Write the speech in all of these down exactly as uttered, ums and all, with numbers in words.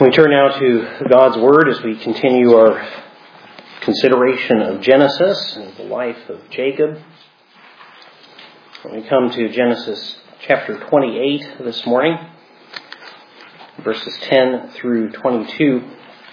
We turn now to God's Word as we continue our consideration of Genesis and the life of Jacob. When we come to Genesis chapter twenty-eight this morning, verses ten through twenty-two,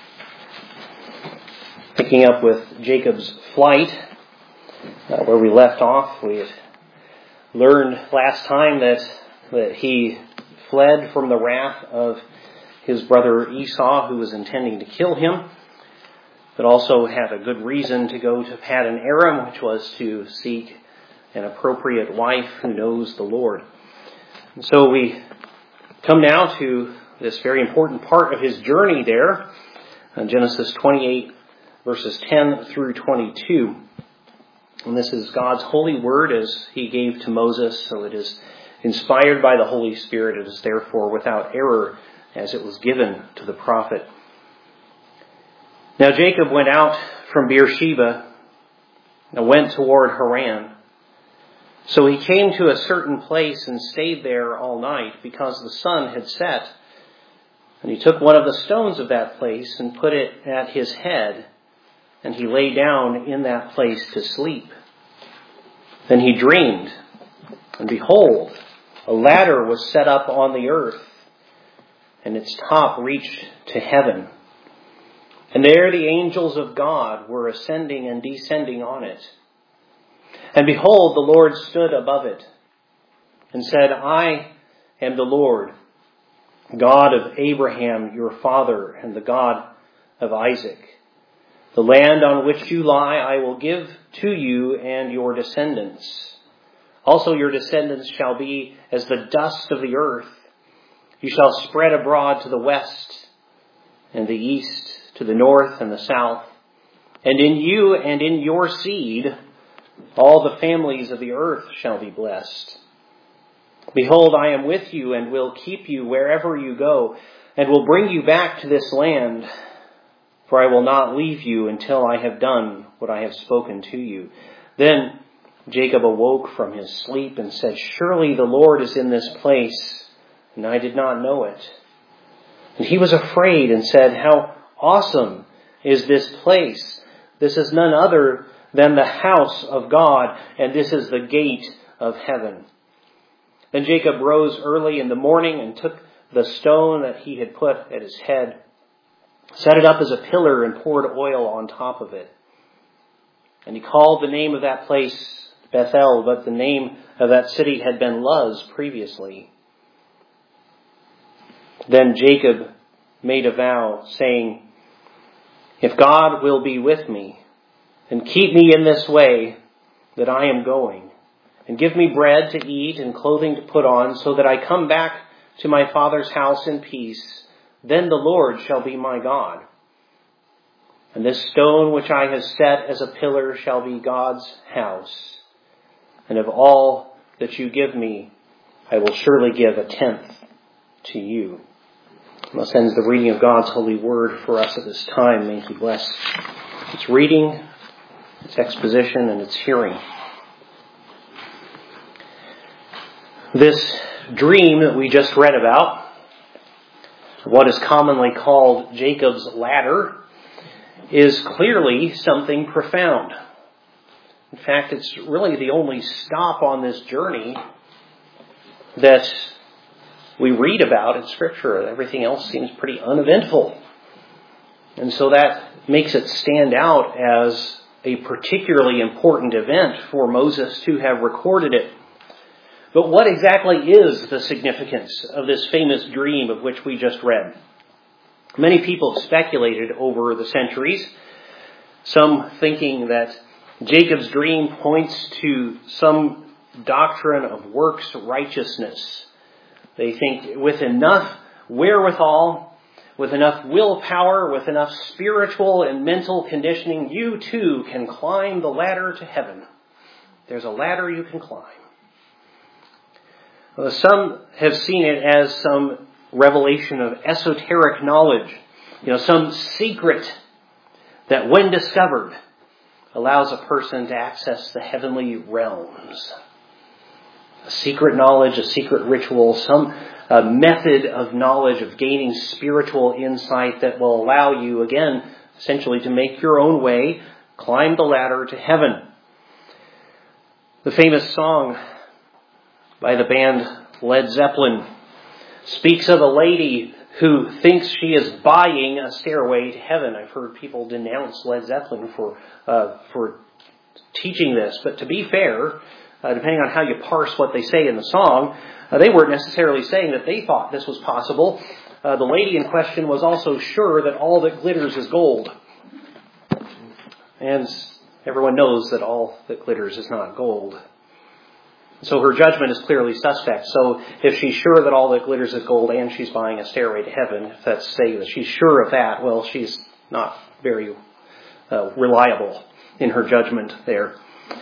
picking up with Jacob's flight, uh, where we left off, we had learned last time that, that he fled from the wrath of his brother Esau, who was intending to kill him, but also had a good reason to go to Paddan Aram, which was to seek an appropriate wife who knows the Lord. And so we come now to this very important part of his journey there, in Genesis twenty-eight, verses ten through twenty-two. And this is God's holy word as he gave to Moses, so it is inspired by the Holy Spirit. It is therefore without error as it was given to the prophet. Now Jacob went out from Beersheba and went toward Haran. So he came to a certain place and stayed there all night because the sun had set. And he took one of the stones of that place and put it at his head, and he lay down in that place to sleep. Then he dreamed, and behold, a ladder was set up on the earth, and its top reached to heaven. And there the angels of God were ascending and descending on it. And behold, the Lord stood above it and said, I am the Lord, God of Abraham your father, and the God of Isaac. The land on which you lie I will give to you and your descendants. Also your descendants shall be as the dust of the earth. You shall spread abroad to the west and the east, to the north and the south. And in you and in your seed all the families of the earth shall be blessed. Behold, I am with you and will keep you wherever you go, and will bring you back to this land. For I will not leave you until I have done what I have spoken to you. Then Jacob awoke from his sleep and said, Surely the Lord is in this place, and I did not know it. And he was afraid and said, How awesome is this place! This is none other than the house of God, and this is the gate of heaven. Then Jacob rose early in the morning and took the stone that he had put at his head, set it up as a pillar, and poured oil on top of it. And he called the name of that place Bethel, but the name of that city had been Luz previously. Then Jacob made a vow, saying, If God will be with me, and keep me in this way that I am going, and give me bread to eat and clothing to put on, so that I come back to my father's house in peace, then the Lord shall be my God. And this stone which I have set as a pillar shall be God's house. And of all that you give me, I will surely give a tenth to you. Thus ends the reading of God's holy word for us at this time. May He bless its reading, its exposition, and its hearing. This dream that we just read about, what is commonly called Jacob's ladder, is clearly something profound. In fact, it's really the only stop on this journey that we read about in Scripture. Everything else seems pretty uneventful. And so that makes it stand out as a particularly important event for Moses to have recorded it. But what exactly is the significance of this famous dream of which we just read? Many people have speculated over the centuries, some thinking that Jacob's dream points to some doctrine of works righteousness. They think with enough wherewithal, with enough willpower, with enough spiritual and mental conditioning, you too can climb the ladder to heaven. There's a ladder you can climb. Well, some have seen it as some revelation of esoteric knowledge, you know, some secret that when discovered allows a person to access the heavenly realms. a secret knowledge, a secret ritual, some uh, method of knowledge, of gaining spiritual insight that will allow you, again, essentially to make your own way, climb the ladder to heaven. The famous song by the band Led Zeppelin speaks of a lady who thinks she is buying a stairway to heaven. I've heard people denounce Led Zeppelin for uh, for teaching this, but to be fair, uh, depending on how you parse what they say in the song, uh, they weren't necessarily saying that they thought this was possible. Uh, the lady in question was also sure that all that glitters is gold. And everyone knows that all that glitters is not gold. So her judgment is clearly suspect. So if she's sure that all that glitters is gold and she's buying a stairway to heaven, if that's saying that she's sure of that, well, she's not very uh, reliable in her judgment there.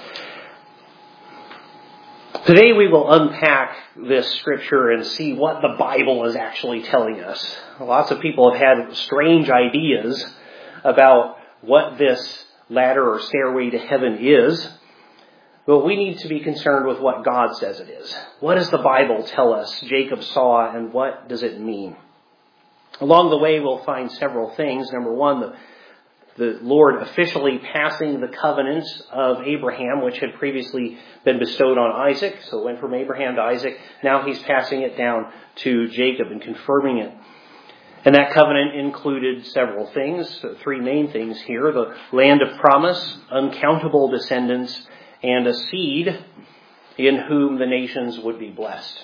Today we will unpack this scripture and see what the Bible is actually telling us. Lots of people have had strange ideas about what this ladder or stairway to heaven is. But we need to be concerned with what God says it is. What does the Bible tell us Jacob saw, and what does it mean? Along the way, we'll find several things. Number one, the, the Lord officially passing the covenant of Abraham, which had previously been bestowed on Isaac. So it went from Abraham to Isaac. Now he's passing it down to Jacob and confirming it. And that covenant included several things, three main things here: the land of promise, uncountable descendants, and a seed in whom the nations would be blessed.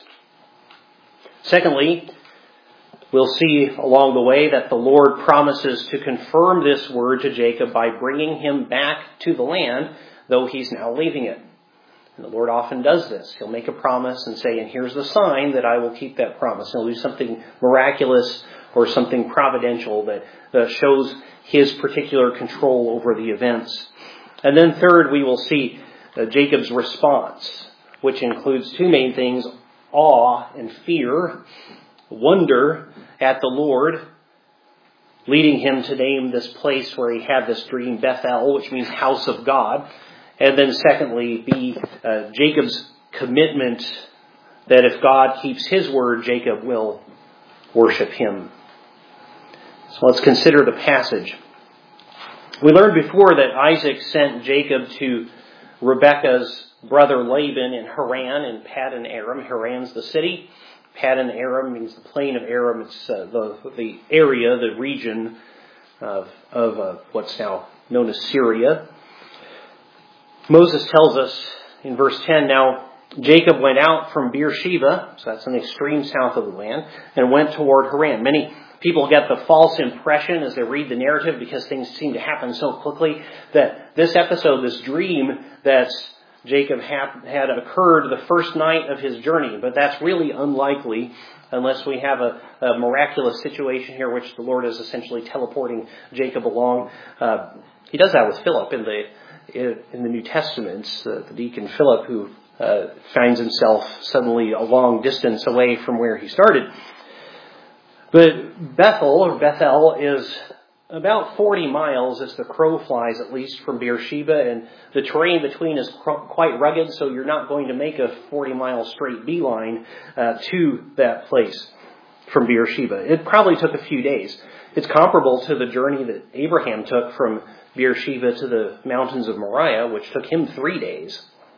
Secondly, we'll see along the way that the Lord promises to confirm this word to Jacob by bringing him back to the land, though he's now leaving it. And the Lord often does this. He'll make a promise and say, and here's the sign that I will keep that promise. He'll do something miraculous or something providential that uh, shows his particular control over the events. And then third, we will see Uh, Jacob's response, which includes two main things: awe and fear, wonder at the Lord, leading him to name this place where he had this dream Bethel, which means house of God. And then secondly, be uh, Jacob's commitment that if God keeps his word, Jacob will worship him. So let's consider the passage. We learned before that Isaac sent Jacob to Rebekah's brother Laban in Haran, in Paddan Aram. Haran's the city. Paddan Aram means the plain of Aram. It's uh, the the area, the region of of uh, what's now known as Syria. Moses tells us in verse ten, now Jacob went out from Beersheba, so that's in the extreme south of the land, and went toward Haran. Many people get the false impression as they read the narrative, because things seem to happen so quickly, that this episode, this dream that Jacob had, had occurred the first night of his journey. But that's really unlikely unless we have a, a miraculous situation here, which the Lord is essentially teleporting Jacob along. Uh, he does that with Philip in the in the New Testament, uh, the deacon Philip, who uh, finds himself suddenly a long distance away from where he started. But Bethel, or Bethel, is about forty miles as the crow flies, at least, from Beersheba. And the terrain between is quite rugged, so you're not going to make a forty-mile straight beeline uh, to that place from Beersheba. It probably took a few days. It's comparable to the journey that Abraham took from Beersheba to the mountains of Moriah, which took him three days.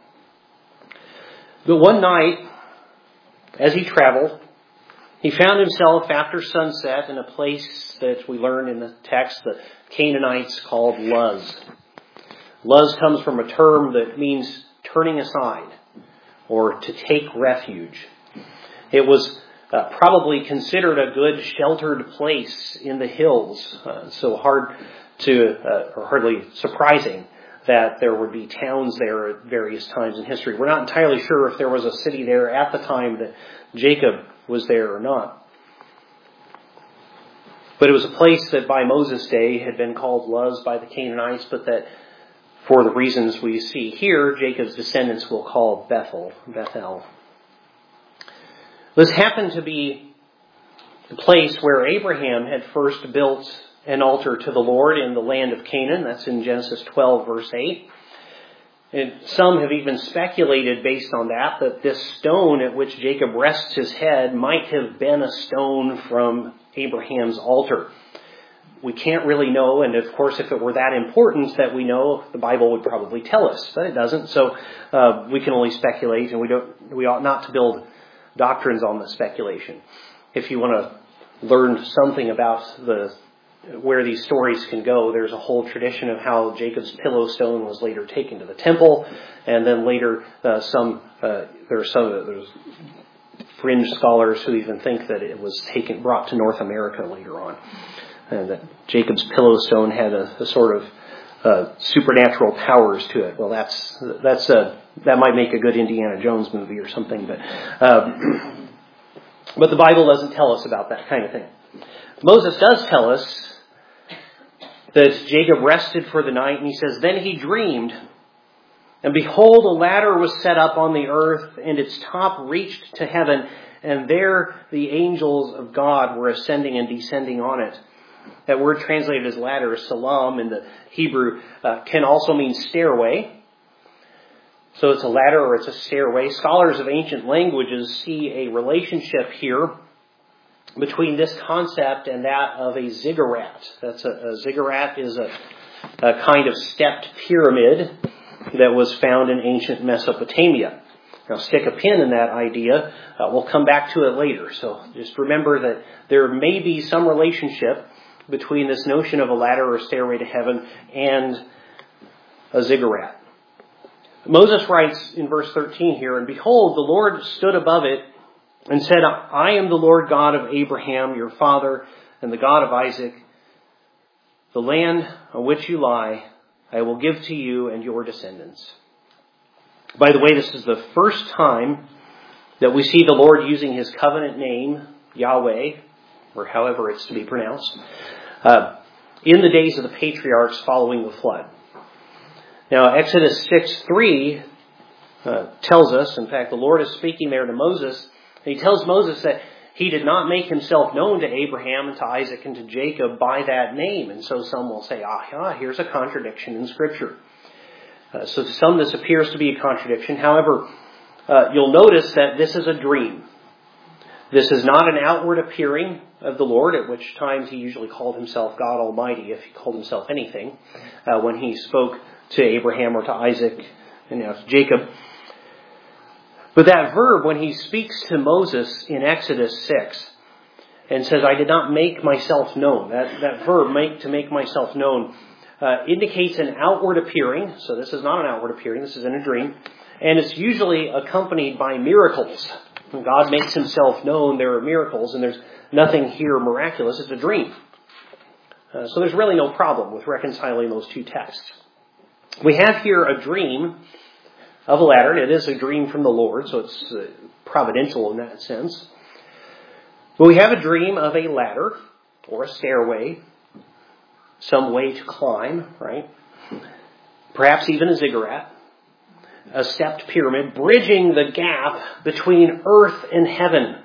But one night, as he traveled, he found himself after sunset in a place that we learn in the text the Canaanites called Luz. Luz comes from a term that means turning aside or to take refuge. It was uh, probably considered a good sheltered place in the hills, uh, so hard to, uh, or hardly surprising that there would be towns there at various times in history. We're not entirely sure if there was a city there at the time that Jacob was there or not. But it was a place that by Moses' day had been called Luz by the Canaanites, but that for the reasons we see here, Jacob's descendants will call Bethel, Bethel. This happened to be the place where Abraham had first built an altar to the Lord in the land of Canaan. That's in Genesis twelve, verse eight. And some have even speculated based on that, that this stone at which Jacob rests his head might have been a stone from Abraham's altar. We can't really know, and of course if it were that important that we know, the Bible would probably tell us, but it doesn't. So uh, we can only speculate, and we don't. We ought not to build doctrines on the speculation. If you want to learn something about the where these stories can go, there's a whole tradition of how Jacob's pillow stone was later taken to the temple, and then later uh, some uh, there are some there's fringe scholars who even think that it was taken brought to North America later on, and that Jacob's pillow stone had a, a sort of uh, supernatural powers to it. Well, that's that's a that might make a good Indiana Jones movie or something, but uh, but the Bible doesn't tell us about that kind of thing. Moses does tell us that Jacob rested for the night, and he says, "Then he dreamed, and behold, a ladder was set up on the earth, and its top reached to heaven, and there the angels of God were ascending and descending on it." That word translated as ladder, salam, in the Hebrew, uh, can also mean stairway. So it's a ladder or it's a stairway. Scholars of ancient languages see a relationship here between this concept and that of a ziggurat. That's a, a ziggurat is a, a kind of stepped pyramid that was found in ancient Mesopotamia. Now, stick a pin in that idea. Uh, we'll come back to it later. So just remember that there may be some relationship between this notion of a ladder or stairway to heaven and a ziggurat. Moses writes in verse thirteen here, "And behold, the Lord stood above it and said, I am the Lord God of Abraham, your father, and the God of Isaac. The land on which you lie, I will give to you and your descendants." By the way, this is the first time that we see the Lord using his covenant name, Yahweh, or however it's to be pronounced, uh, in the days of the patriarchs following the flood. Now, Exodus six three uh, tells us, in fact, the Lord is speaking there to Moses, and he tells Moses that he did not make himself known to Abraham and to Isaac and to Jacob by that name. And so some will say, ah, ah here's a contradiction in Scripture. Uh, so to some this appears to be a contradiction. However, uh, you'll notice that this is a dream. This is not an outward appearing of the Lord, at which times he usually called himself God Almighty, if he called himself anything, uh, when he spoke to Abraham or to Isaac and now to Jacob. But that verb, when he speaks to Moses in Exodus six and says, "I did not make myself known," that, that verb, make to make myself known, uh, indicates an outward appearing. So this is not an outward appearing, this is in a dream. And it's usually accompanied by miracles. When God makes himself known, there are miracles, and there's nothing here miraculous. It's a dream. Uh, so there's really no problem with reconciling those two texts. We have here a dream of a ladder, and it is a dream from the Lord, so it's uh, providential in that sense. But we have a dream of a ladder, or a stairway, some way to climb, right? Perhaps even a ziggurat, a stepped pyramid, bridging the gap between earth and heaven.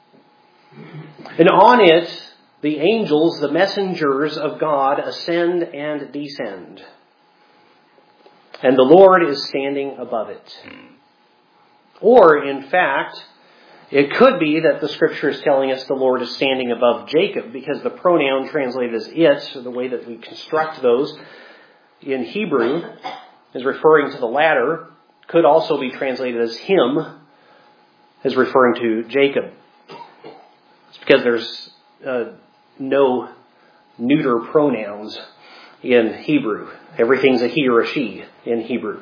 And on it, the angels, the messengers of God, ascend and descend. And the Lord is standing above it. Or, in fact, it could be that the Scripture is telling us the Lord is standing above Jacob, because the pronoun translated as it, or the way that we construct those in Hebrew, is referring to the ladder, could also be translated as him, as referring to Jacob. It's because there's uh, no neuter pronouns in Hebrew. Everything's a he or a she in Hebrew.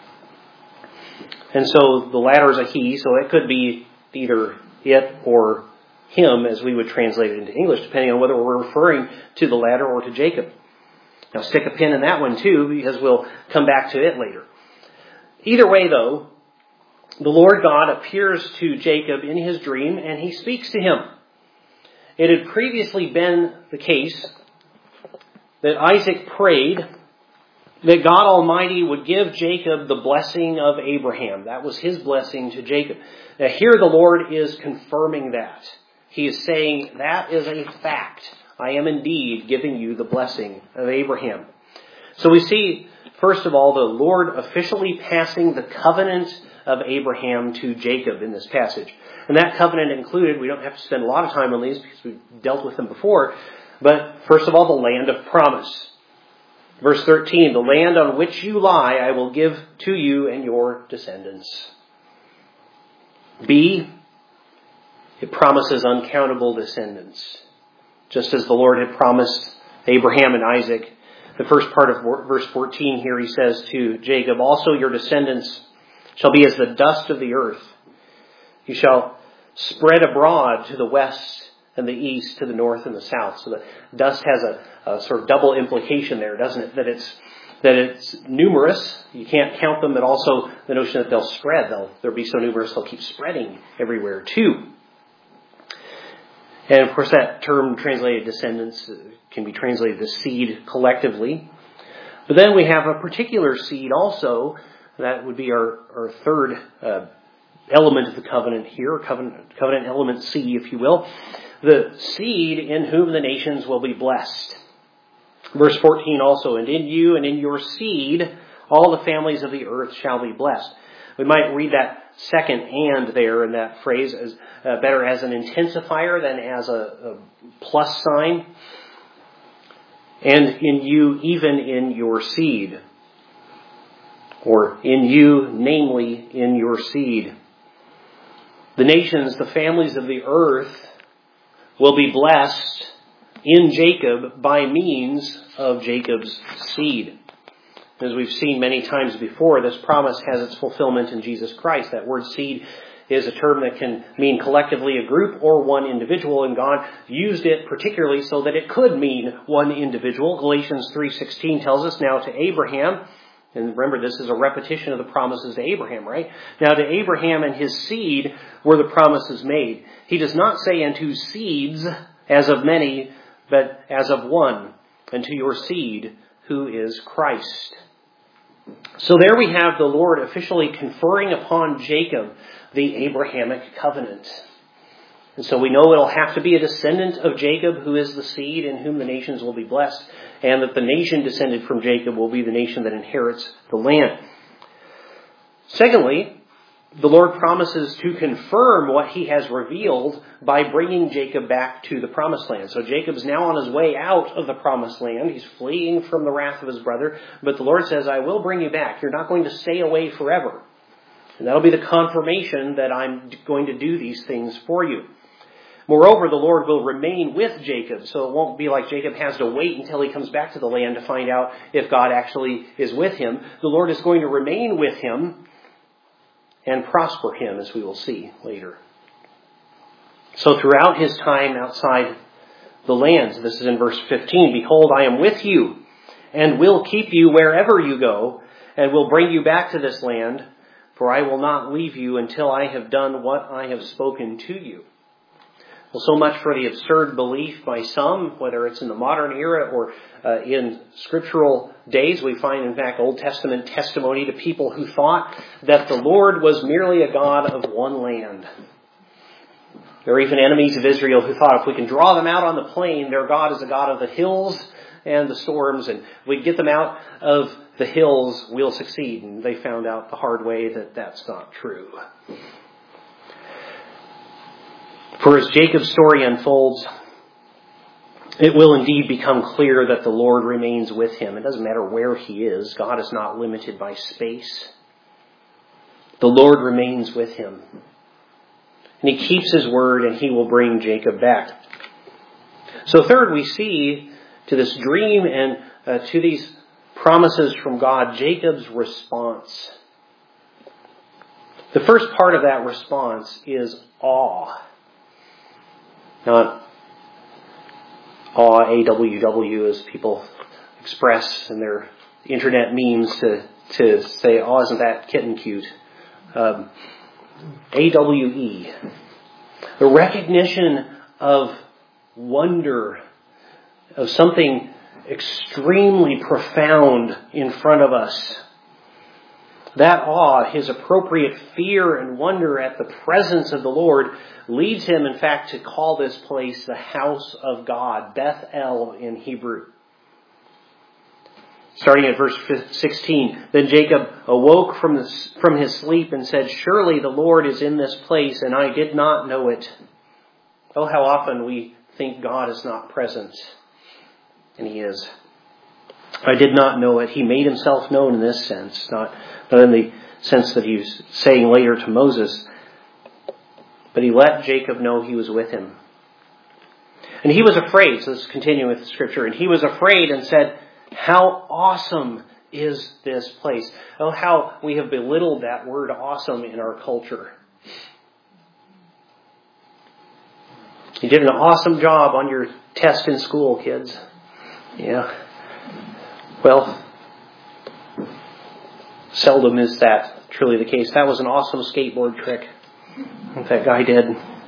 And so the ladder is a he, so it could be either it or him, as we would translate it into English, depending on whether we're referring to the ladder or to Jacob. Now stick a pin in that one too, because we'll come back to it later. Either way, though, the Lord God appears to Jacob in his dream, and he speaks to him. It had previously been the case that Isaac prayed that God Almighty would give Jacob the blessing of Abraham. That was his blessing to Jacob. Now here the Lord is confirming that. He is saying, that is a fact. I am indeed giving you the blessing of Abraham. So we see first of all, the Lord officially passing the covenant of Abraham to Jacob in this passage. And that covenant included, we don't have to spend a lot of time on these because we've dealt with them before, but first of all, the land of promise. Verse thirteen, the land on which you lie I will give to you and your descendants. B, it promises uncountable descendants. Just as the Lord had promised Abraham and Isaac. The first part of verse fourteen here, he says to Jacob, also your descendants shall be as the dust of the earth. You shall spread abroad to the west and the east, to the north and the south. So the dust has a, a sort of double implication there, doesn't it? That it's that it's numerous. You can't count them, but also the notion that they'll spread. They'll they'll be so numerous they'll keep spreading everywhere too. And of course, that term translated descendants can be translated as seed collectively. But then we have a particular seed also. That would be our, our third uh, element of the covenant here, covenant, covenant element C, if you will. The seed in whom the nations will be blessed. Verse fourteen also, and in you and in your seed, all the families of the earth shall be blessed. We might read that second and there in that phrase as uh, better as an intensifier than as a, a plus sign. And in you, even in your seed. Or in you, namely in your seed. The nations, the families of the earth, will be blessed in Jacob by means of Jacob's seed. As we've seen many times before, this promise has its fulfillment in Jesus Christ. That word seed is a term that can mean collectively a group or one individual, and God used it particularly so that it could mean one individual. Galatians three sixteen tells us, now to Abraham, and remember this is a repetition of the promises to Abraham, right? Now to Abraham and his seed were the promises made. He does not say unto seeds as of many, but as of one, and to your seed who is Christ. So there we have the Lord officially conferring upon Jacob the Abrahamic covenant. And so we know it'll have to be a descendant of Jacob who is the seed in whom the nations will be blessed, and that the nation descended from Jacob will be the nation that inherits the land. Secondly, the Lord promises to confirm what he has revealed by bringing Jacob back to the promised land. So Jacob's now on his way out of the promised land. He's fleeing from the wrath of his brother. But the Lord says, I will bring you back. You're not going to stay away forever. And that'll be the confirmation that I'm going to do these things for you. Moreover, the Lord will remain with Jacob. So it won't be like Jacob has to wait until he comes back to the land to find out if God actually is with him. The Lord is going to remain with him and prosper him, as we will see later. So throughout his time outside the lands, this is in verse fifteen, behold, I am with you and will keep you wherever you go and will bring you back to this land, for I will not leave you until I have done what I have spoken to you. Well, so much for the absurd belief by some, whether it's in the modern era or uh, in scriptural days. We find, in fact, Old Testament testimony to people who thought that the Lord was merely a God of one land. There are even enemies of Israel who thought if we can draw them out on the plain, their God is a God of the hills and the storms, and if we get them out of the hills, we'll succeed. And they found out the hard way that that's not true. For as Jacob's story unfolds, it will indeed become clear that the Lord remains with him. It doesn't matter where he is. God is not limited by space. The Lord remains with him. And he keeps his word, and he will bring Jacob back. So third, we see to this dream and uh, to these promises from God, Jacob's response. The first part of that response is awe. Not awe, A W W, as people express in their internet memes to, to say, oh, isn't that kitten cute? Um, A W E. The recognition of wonder, of something extremely profound in front of us. That awe, his appropriate fear and wonder at the presence of the Lord, leads him, in fact, to call this place the house of God, Beth El in Hebrew. Starting at verse sixteen, then Jacob awoke from, the, from his sleep and said, surely the Lord is in this place, and I did not know it. Oh, how often we think God is not present. And he is. I did not know it. He made himself known in this sense, not, not in the sense that he was saying later to Moses, but he let Jacob know he was with him. And he was afraid, so let's continue with the scripture, and he was afraid and said, how awesome is this place? Oh, how we have belittled that word awesome in our culture. You did an awesome job on your test in school, kids. Yeah. Well, seldom is that truly the case. That was an awesome skateboard trick that that guy did.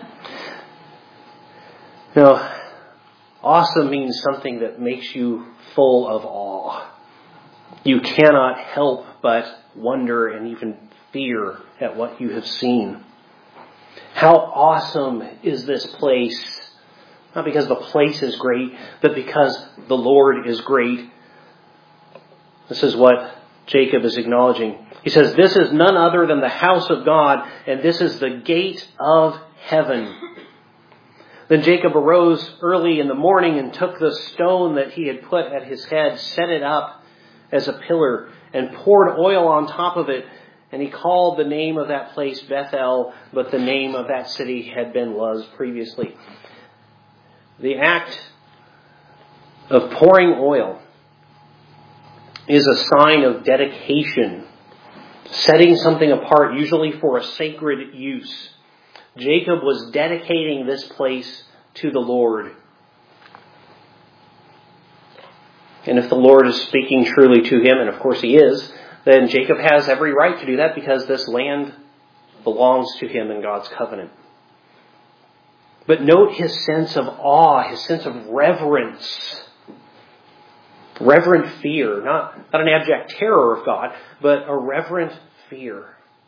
No, awesome means something that makes you full of awe. You cannot help but wonder and even fear at what you have seen. How awesome is this place? Not because the place is great, but because the Lord is great. This is what Jacob is acknowledging. He says, this is none other than the house of God, and this is the gate of heaven. Then Jacob arose early in the morning and took the stone that he had put at his head, set it up as a pillar, and poured oil on top of it. And he called the name of that place Bethel, but the name of that city had been Luz previously. The act of pouring oil is a sign of dedication, setting something apart, usually for a sacred use. Jacob was dedicating this place to the Lord. And if the Lord is speaking truly to him, and of course he is, then Jacob has every right to do that because this land belongs to him in God's covenant. But note his sense of awe, his sense of reverence. Reverent fear, not, not an abject terror of God, but a reverent fear.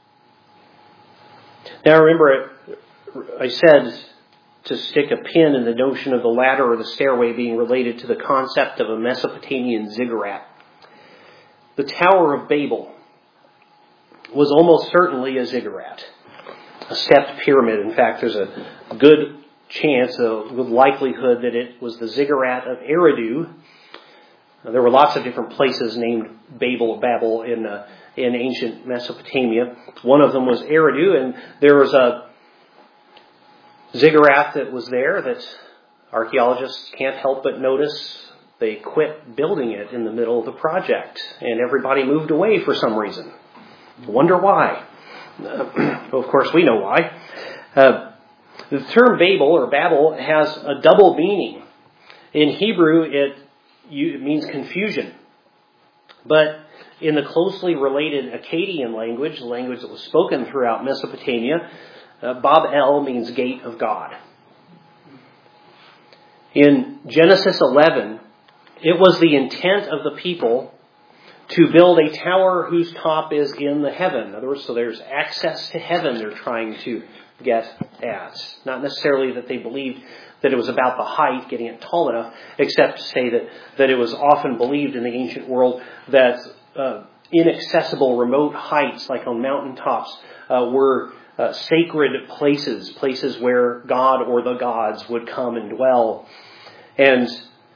Now remember, I said to stick a pin in the notion of the ladder or the stairway being related to the concept of a Mesopotamian ziggurat. The Tower of Babel was almost certainly a ziggurat, a stepped pyramid. In fact, there's a good chance, a good likelihood that it was the ziggurat of Eridu. There were lots of different places named Babel, Babel in uh, in ancient Mesopotamia. One of them was Eridu, and there was a ziggurat that was there that archaeologists can't help but notice. They quit building it in the middle of the project, and everybody moved away for some reason. Wonder why? Uh, of course, we know why. Uh, the term Babel or Babel has a double meaning. In Hebrew, it, you, it means confusion. But in the closely related Akkadian language, the language that was spoken throughout Mesopotamia, uh, Bab-el means gate of God. In Genesis eleven, it was the intent of the people to build a tower whose top is in the heaven. In other words, so there's access to heaven they're trying to get at. Not necessarily that they believed that it was about the height, getting it tall enough, except to say that, that it was often believed in the ancient world that uh, inaccessible remote heights, like on mountaintops, uh, were uh, sacred places, places where God or the gods would come and dwell. And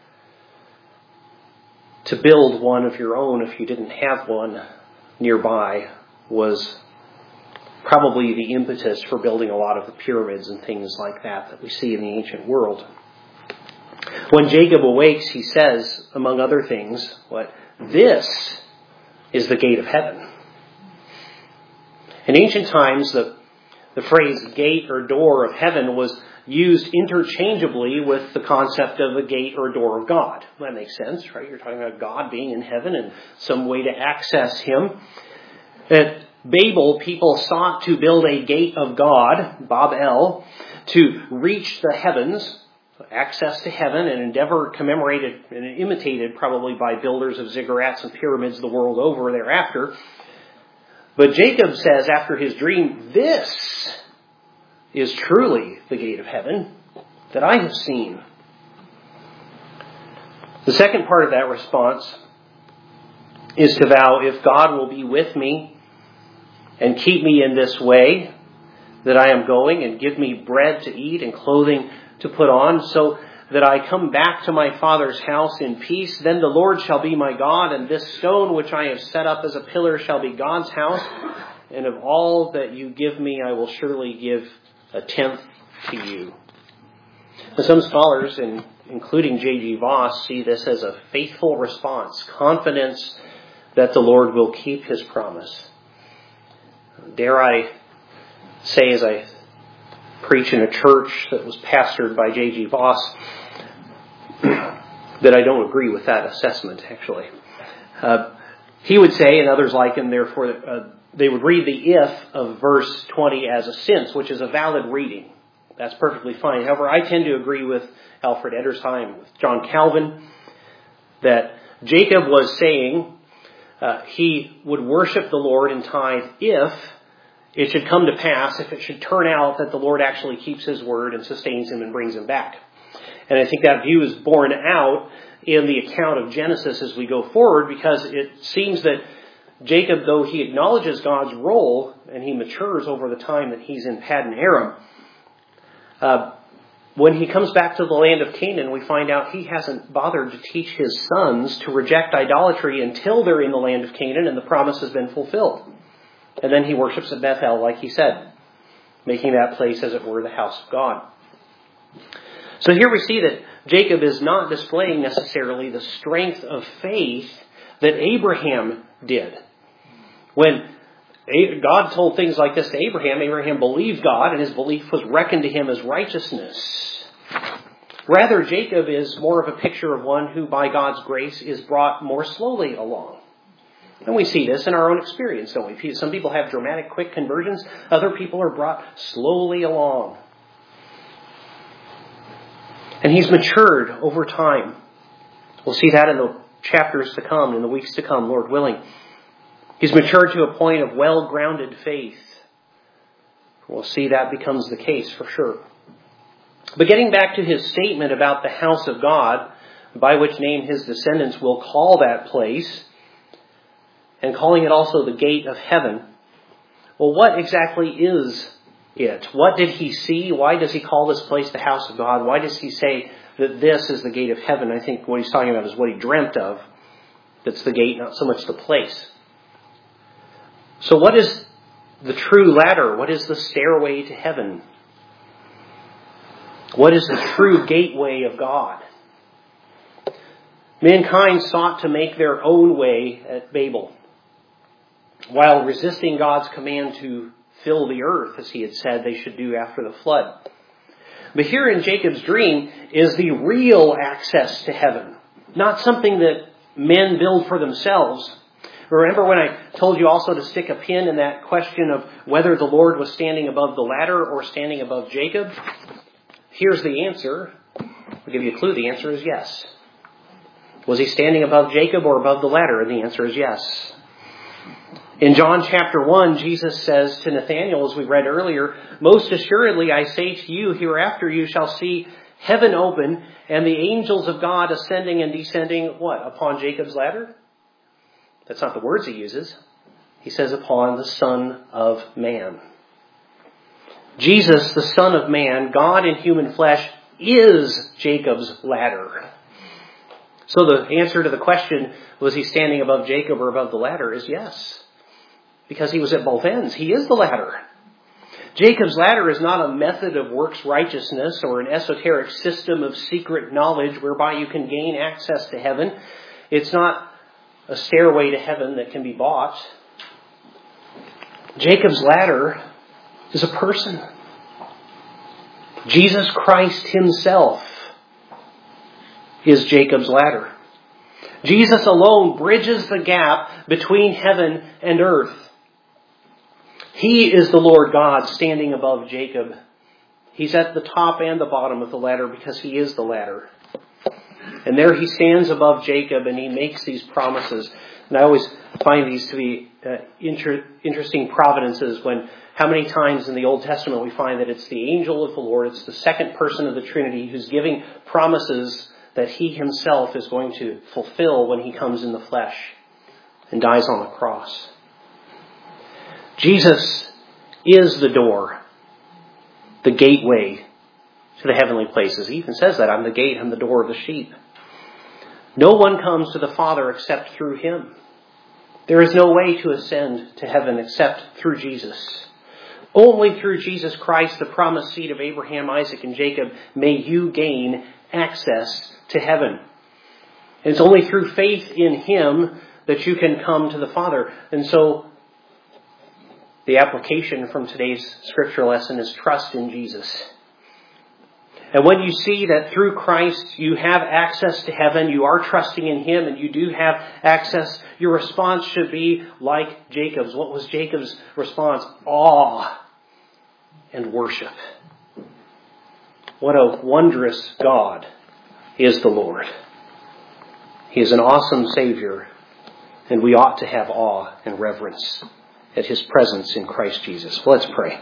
to build one of your own, if you didn't have one nearby, was probably the impetus for building a lot of the pyramids and things like that that we see in the ancient world. When Jacob awakes, he says, among other things, what? This is the gate of heaven. In ancient times, the, the phrase gate or door of heaven was used interchangeably with the concept of a gate or door of God. That makes sense, right? You're talking about God being in heaven and some way to access him. At Babel, people sought to build a gate of God, Bab-el, to reach the heavens, access to heaven, and endeavor commemorated and imitated probably by builders of ziggurats and pyramids the world over thereafter. But Jacob says after his dream, this is truly the gate of heaven that I have seen. The second part of that response is to vow, if God will be with me and keep me in this way that I am going, and give me bread to eat and clothing to put on, so that I come back to my Father's house in peace, then the Lord shall be my God, and this stone which I have set up as a pillar shall be God's house, and of all that you give me I will surely give a tenth to you. Now, some scholars, including J G Voss, see this as a faithful response, confidence that the Lord will keep his promise. Dare I say, as I preach in a church that was pastored by J G Voss, that I don't agree with that assessment, actually. Uh, he would say, and others like him, therefore, uh, they would read the if of verse twenty as a since, which is a valid reading. That's perfectly fine. However, I tend to agree with Alfred Edersheim, with John Calvin, that Jacob was saying uh, he would worship the Lord and tithe if it should come to pass, if it should turn out that the Lord actually keeps his word and sustains him and brings him back. And I think that view is borne out in the account of Genesis as we go forward, because it seems that Jacob, though he acknowledges God's role and he matures over the time that he's in Paddan Aram, uh, when he comes back to the land of Canaan, we find out he hasn't bothered to teach his sons to reject idolatry until they're in the land of Canaan and the promise has been fulfilled. And then he worships at Bethel, like he said, making that place, as it were, the house of God. So here we see that Jacob is not displaying necessarily the strength of faith that Abraham did. When God told things like this to Abraham, Abraham believed God, and his belief was reckoned to him as righteousness. Rather, Jacob is more of a picture of one who, by God's grace, is brought more slowly along. And we see this in our own experience, don't we? Some people have dramatic, quick conversions. Other people are brought slowly along. And he's matured over time. We'll see that in the chapters to come, in the weeks to come, Lord willing. He's matured to a point of well-grounded faith. We'll see that becomes the case for sure. But getting back to his statement about the house of God, by which name his descendants will call that place, and calling it also the gate of heaven. Well, what exactly is it? What did he see? Why does he call this place the house of God? Why does he say that this is the gate of heaven? I think what he's talking about is what he dreamt of. That's the gate, not so much the place. So what is the true ladder? What is the stairway to heaven? What is the true gateway of God? Mankind sought to make their own way at Babel, while resisting God's command to fill the earth, as he had said they should do after the flood. But here in Jacob's dream is the real access to heaven, not something that men build for themselves. Remember when I told you also to stick a pin in that question of whether the Lord was standing above the ladder or standing above Jacob? Here's the answer. I'll give you a clue. The answer is yes. Was he standing above Jacob or above the ladder? And the answer is yes. In John chapter one, Jesus says to Nathanael, as we read earlier, "Most assuredly I say to you, hereafter you shall see heaven open and the angels of God ascending and descending," what? Upon Jacob's ladder? That's not the words he uses. He says upon the Son of Man. Jesus, the Son of Man, God in human flesh, is Jacob's ladder. So the answer to the question, was he standing above Jacob or above the ladder, is yes. Because he was at both ends. He is the ladder. Jacob's ladder is not a method of works righteousness or an esoteric system of secret knowledge whereby you can gain access to heaven. It's not a stairway to heaven that can be bought. Jacob's ladder is a person. Jesus Christ himself is Jacob's ladder. Jesus alone bridges the gap between heaven and earth. He is the Lord God standing above Jacob. He's at the top and the bottom of the ladder because he is the ladder. And there he stands above Jacob and he makes these promises. And I always find these to be uh, inter- interesting providences when how many times in the Old Testament we find that it's the angel of the Lord, it's the second person of the Trinity who's giving promises that he himself is going to fulfill when he comes in the flesh. and dies on the cross. Jesus is the door, the gateway to the heavenly places. He even says that, I'm the gate and the door of the sheep. No one comes to the Father except through him. There is no way to ascend to heaven except through Jesus. Only through Jesus Christ, the promised seed of Abraham, Isaac, and Jacob, may you gain access to heaven. And it's only through faith in him that you can come to the Father. And so the application from today's scripture lesson is trust in Jesus. And when you see that through Christ you have access to heaven, you are trusting in him and you do have access, your response should be like Jacob's. What was Jacob's response? Awe and worship. What a wondrous God is the Lord. He is an awesome Savior, and we ought to have awe and reverence at his presence in Christ Jesus. Well, let's pray.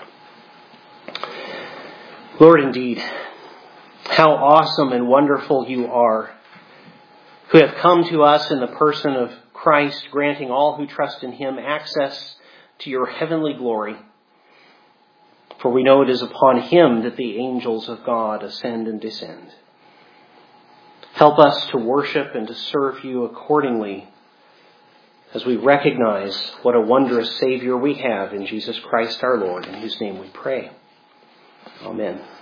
Lord, indeed, how awesome and wonderful you are, who have come to us in the person of Christ, granting all who trust in him access to your heavenly glory. For we know it is upon him that the angels of God ascend and descend. Help us to worship and to serve you accordingly as we recognize what a wondrous Savior we have in Jesus Christ our Lord, in whose name we pray. Amen.